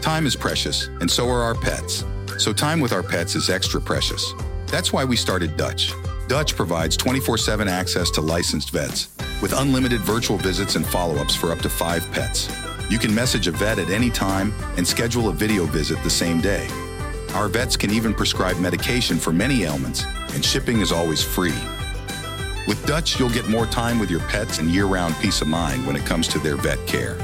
Time is precious, and so are our pets. So time with our pets is extra precious. That's why we started Dutch. Dutch provides 24/7 access to licensed vets with unlimited virtual visits and follow-ups for up to 5 pets. You can message a vet at any time and schedule a video visit the same day. Our vets can even prescribe medication for many ailments, and shipping is always free. With Dutch, you'll get more time with your pets and year-round peace of mind when it comes to their vet care.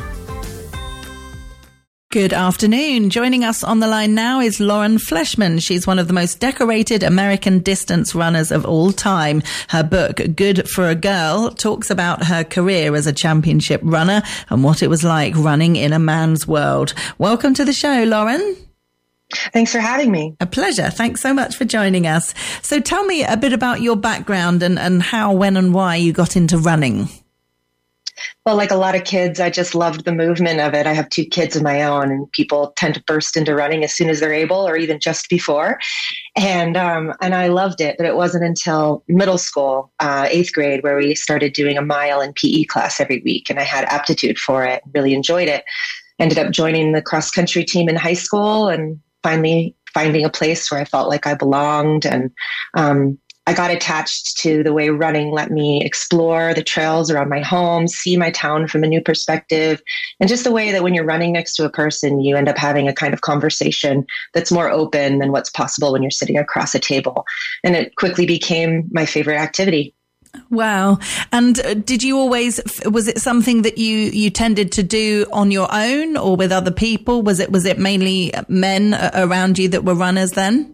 Good afternoon. Joining us on the line now is Lauren Fleshman. She's one of the most decorated American distance runners of all time. Her book, Good for a Girl, talks about her career as a championship runner and what it was like running in a man's world. Welcome to the show, Lauren. Thanks for having me. A pleasure. Thanks so much for joining us. So tell me a bit about your background and how, when and why you got into running. Well, like a lot of kids, I just loved the movement of it. I have 2 kids of my own, and people tend to burst into running as soon as they're able, or even just before. And I loved it, but it wasn't until middle school, 8th grade, where we started doing a mile in PE class every week, and I had aptitude for it, really enjoyed it. Ended up joining the cross country team in high school, and finally finding a place where I felt like I belonged. And I got attached to the way running let me explore the trails around my home, see my town from a new perspective, and just the way that when you're running next to a person, you end up having a kind of conversation that's more open than what's possible when you're sitting across a table. And it quickly became my favorite activity. Wow. And was it something that you tended to do on your own or with other people? Was it mainly men around you that were runners then?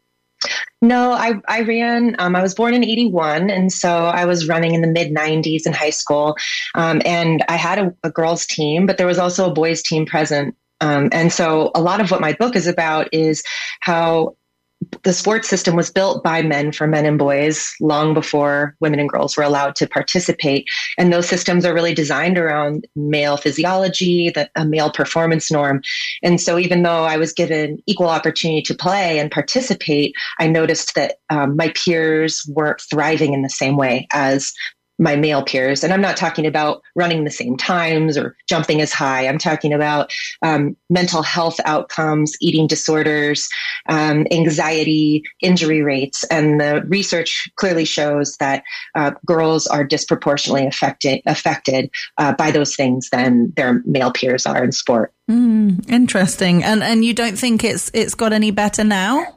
No, I ran, I was born in 81. And so I was running in the mid 90s in high school. And I had a girls team, but there was also a boys team present. And so a lot of what my book is about is how the sports system was built by men for men and boys long before women and girls were allowed to participate. And those systems are really designed around male physiology, a male performance norm. And so even though I was given equal opportunity to play and participate, I noticed that my peers weren't thriving in the same way as my male peers. And I'm not talking about running the same times or jumping as high. I'm talking about mental health outcomes, eating disorders, anxiety, injury rates. And the research clearly shows that girls are disproportionately affected by those things than their male peers are in sport. Interesting. And you don't think it's got any better now?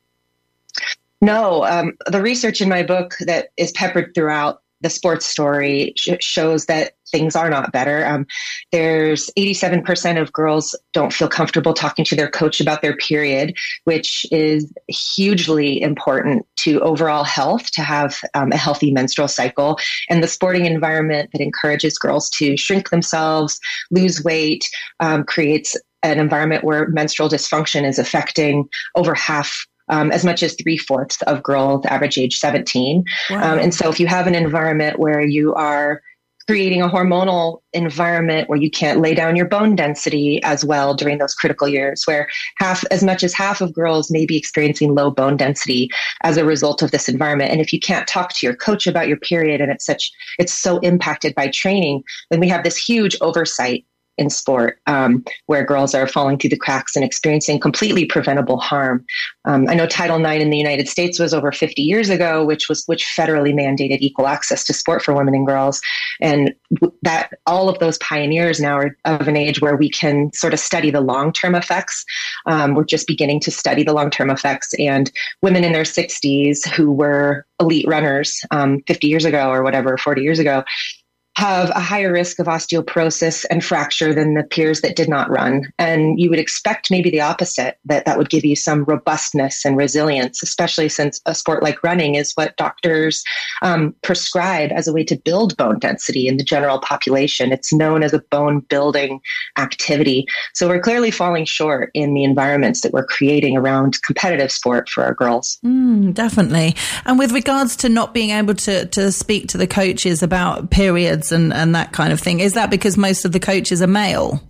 No. The research in my book that is peppered throughout the sports story shows that things are not better. There's 87% of girls don't feel comfortable talking to their coach about their period, which is hugely important to overall health, to have a healthy menstrual cycle. And the sporting environment that encourages girls to shrink themselves, lose weight, creates an environment where menstrual dysfunction is affecting over half as much as 3/4 of girls average age 17. Wow. And so if you have an environment where you are creating a hormonal environment where you can't lay down your bone density as well during those critical years, where as much as half of girls may be experiencing low bone density as a result of this environment. And if you can't talk to your coach about your period and it's so impacted by training, then we have this huge oversight in sport, where girls are falling through the cracks and experiencing completely preventable harm. I know Title IX in the United States was over 50 years ago, which federally mandated equal access to sport for women and girls. And that all of those pioneers now are of an age where we can sort of study the long-term effects. We're just beginning to study the long-term effects, and women in their 60s who were elite runners 50 years ago or whatever, 40 years ago, have a higher risk of osteoporosis and fracture than the peers that did not run. And you would expect maybe the opposite, that would give you some robustness and resilience, especially since a sport like running is what doctors prescribe as a way to build bone density in the general population. It's known as a bone building activity. So we're clearly falling short in the environments that we're creating around competitive sport for our girls. Definitely. And with regards to not being able to speak to the coaches about periods and that kind of thing, is that because most of the coaches are male?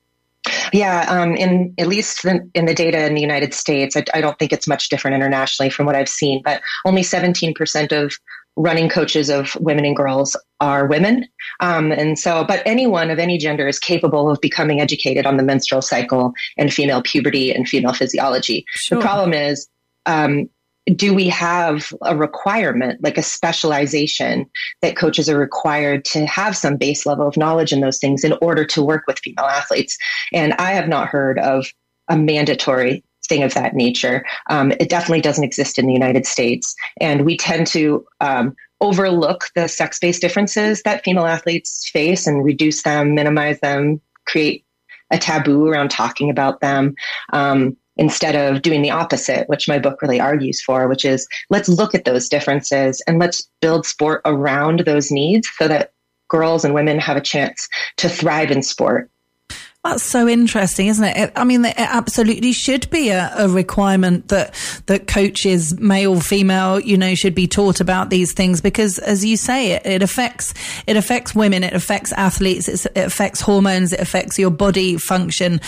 Yeah, at least in the data in the United States, I don't think it's much different internationally from what I've seen, but only 17% of running coaches of women and girls are women. But anyone of any gender is capable of becoming educated on the menstrual cycle and female puberty and female physiology. Sure. The problem is, do we have a requirement, like a specialization, that coaches are required to have some base level of knowledge in those things in order to work with female athletes? And I have not heard of a mandatory thing of that nature. It definitely doesn't exist in the United States. And we tend to overlook the sex-based differences that female athletes face and reduce them, minimize them, create a taboo around talking about them, instead of doing the opposite, which my book really argues for, which is let's look at those differences and let's build sport around those needs so that girls and women have a chance to thrive in sport. That's so interesting, isn't it? I mean, it absolutely should be a requirement that coaches, male, female, should be taught about these things, because, as you say, it affects women, it affects athletes, it affects hormones, it affects your body function,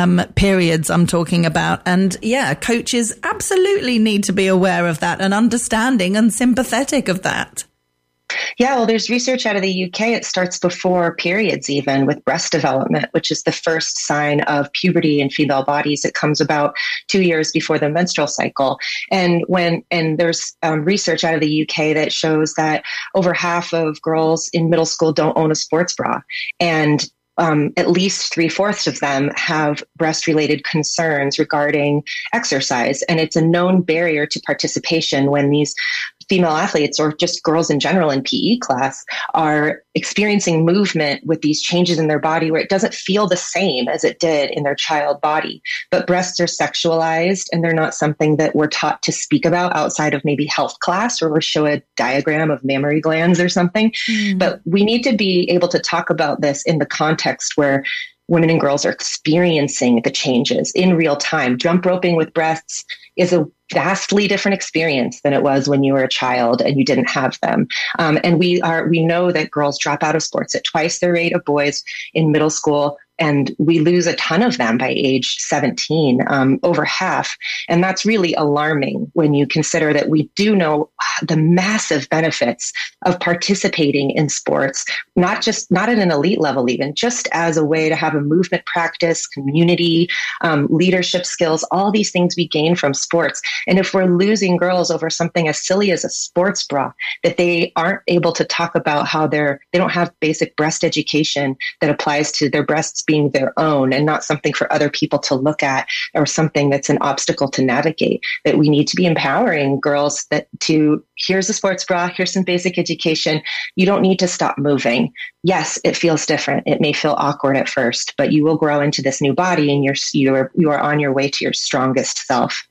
periods I'm talking about. And yeah, coaches absolutely need to be aware of that and understanding and sympathetic of that. Yeah, well, there's research out of the UK. It starts before periods, even with breast development, which is the first sign of puberty in female bodies. It comes about 2 years before the menstrual cycle. And there's research out of the UK that shows that over half of girls in middle school don't own a sports bra. And at least 3/4 of them have breast-related concerns regarding exercise. And it's a known barrier to participation when these female athletes, or just girls in general in PE class, are experiencing movement with these changes in their body where it doesn't feel the same as it did in their child body. But breasts are sexualized, and they're not something that we're taught to speak about outside of maybe health class, or we'll show a diagram of mammary glands or something. But we need to be able to talk about this in the context where women and girls are experiencing the changes in real time. Jump roping with breasts is a vastly different experience than it was when you were a child and you didn't have them. And we know that girls drop out of sports at twice the rate of boys in middle school, and we lose a ton of them by age 17, over half. And that's really alarming when you consider that we do know the massive benefits of participating in sports, not at an elite level, even just as a way to have a movement practice, community, leadership skills, all these things we gain from sports. And if we're losing girls over something as silly as a sports bra, that they aren't able to talk about how they don't have basic breast education that applies to their breasts being their own and not something for other people to look at, or something that's an obstacle to navigate, that we need to be empowering girls here's a sports bra, here's some basic education. You don't need to stop moving. Yes, it feels different. It may feel awkward at first, but you will grow into this new body, and you are on your way to your strongest self.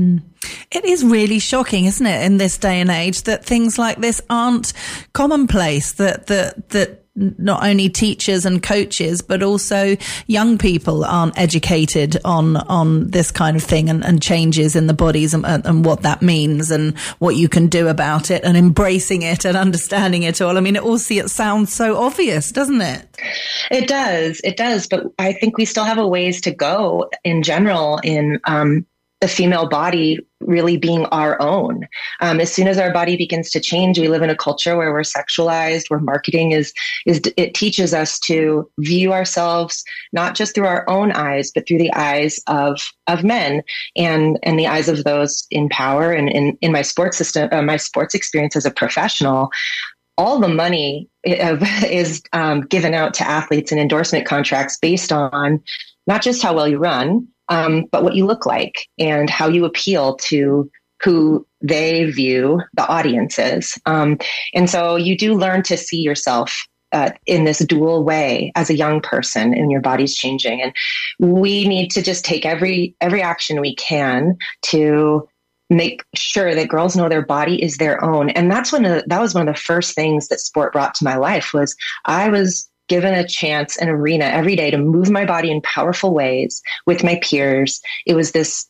It is really shocking, isn't it, in this day and age, that things like this aren't commonplace, that not only teachers and coaches, but also young people aren't educated on this kind of thing and changes in the bodies and what that means and what you can do about it, and embracing it and understanding it all. I mean, it sounds so obvious, doesn't it? It does. But I think we still have a ways to go in general in the female body really being our own. As soon as our body begins to change, we live in a culture where we're sexualized, where marketing it teaches us to view ourselves not just through our own eyes, but through the eyes of men and the eyes of those in power. And in my sports system, my sports experience as a professional, all the money is given out to athletes in endorsement contracts based on not just how well you run, but what you look like and how you appeal to who they view the audience is. And so you do learn to see yourself in this dual way as a young person, and your body's changing. And we need to just take every action we can to make sure that girls know their body is their own. And that was one of the first things that sport brought to my life. Was I was given a chance, an arena every day to move my body in powerful ways with my peers. It was this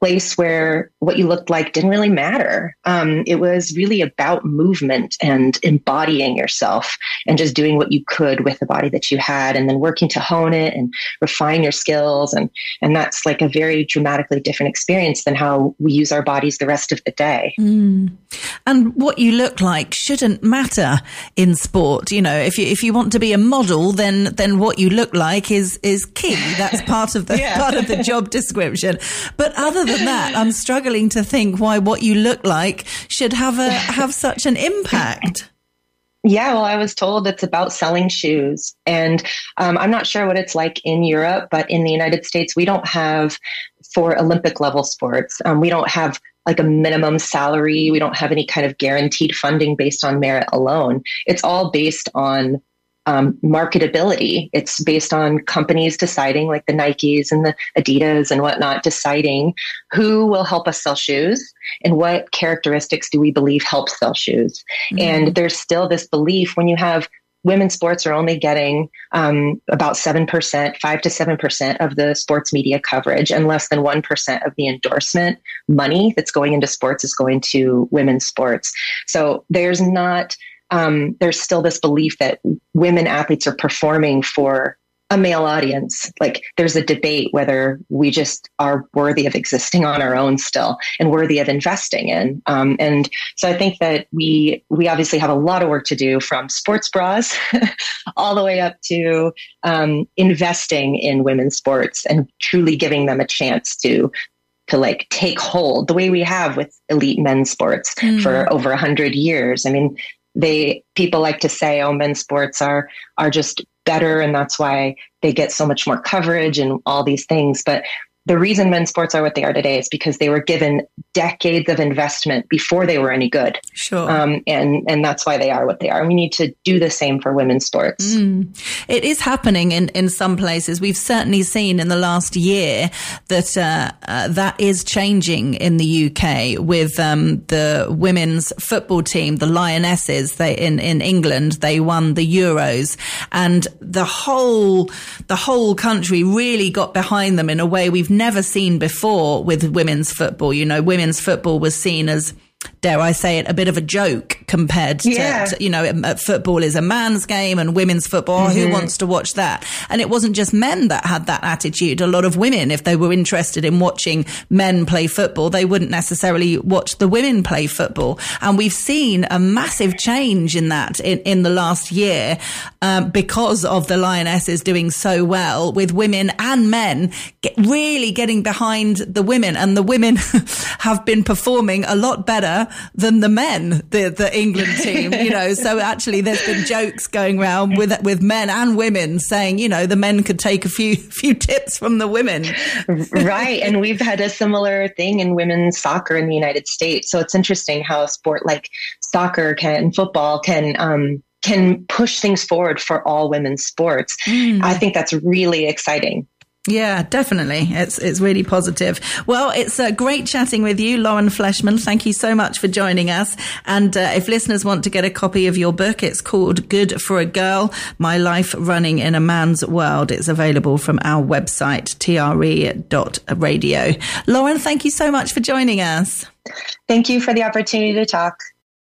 place where what you looked like didn't really matter. It was really about movement and embodying yourself and just doing what you could with the body that you had, and then working to hone it and refine your skills. And that's like a very dramatically different experience than how we use our bodies the rest of the day. And what you look like shouldn't matter in sport. You know, if you want to be a model, then what you look like is key. That's part of the part of the job description. But other than that, I'm struggling to think why what you look like should have such an impact. Yeah, well, I was told it's about selling shoes. And I'm not sure what it's like in Europe, but in the United States, we don't have, for Olympic level sports, we don't have like a minimum salary. We don't have any kind of guaranteed funding based on merit alone. It's all based on marketability. It's based on companies deciding, like the Nikes and the Adidas and whatnot, deciding who will help us sell shoes and what characteristics do we believe help sell shoes. And there's still this belief when you have women's sports are only getting about 7%, 5 to 7% of the sports media coverage, and less than 1% of the endorsement money that's going into sports is going to women's sports. So there's still this belief that women athletes are performing for a male audience. Like, there's a debate whether we just are worthy of existing on our own still and worthy of investing in. And so I think that we obviously have a lot of work to do, from sports bras all the way up to investing in women's sports and truly giving them a chance to like take hold the way we have with elite men's sports for over 100 years. I mean, people like to say, oh, men's sports are just better, and that's why they get so much more coverage and all these things. But the reason men's sports are what they are today is because they were given decades of investment before they were any good. Sure. And that's why they are what they are. We need to do the same for women's sports. It is happening in some places. We've certainly seen in the last year that that is changing in the UK with the women's football team, the Lionesses. They in England, they won the Euros, and the whole country really got behind them in a way we've never seen before with women's football. You know, women's football was seen as, dare I say it, a bit of a joke compared to, you know, football is a man's game, and women's football, who wants to watch that? And it wasn't just men that had that attitude. A lot of women, if they were interested in watching men play football, they wouldn't necessarily watch the women play football. And we've seen a massive change in that in the last year because of the Lionesses doing so well, with women and men really getting behind the women. And the women have been performing a lot better than the men, the England team, you know. So actually there's been jokes going around with men and women saying, you know, the men could take a few tips from the women. Right. And we've had a similar thing in women's soccer in the United States. So it's interesting how a sport like soccer football can push things forward for all women's sports. I think that's really exciting. Yeah, definitely. It's really positive. Well, it's great chatting with you, Lauren Fleshman. Thank you so much for joining us. And if listeners want to get a copy of your book, it's called Good for a Girl, My Life Running in a Man's World. It's available from our website, tre.radio. Lauren, thank you so much for joining us. Thank you for the opportunity to talk.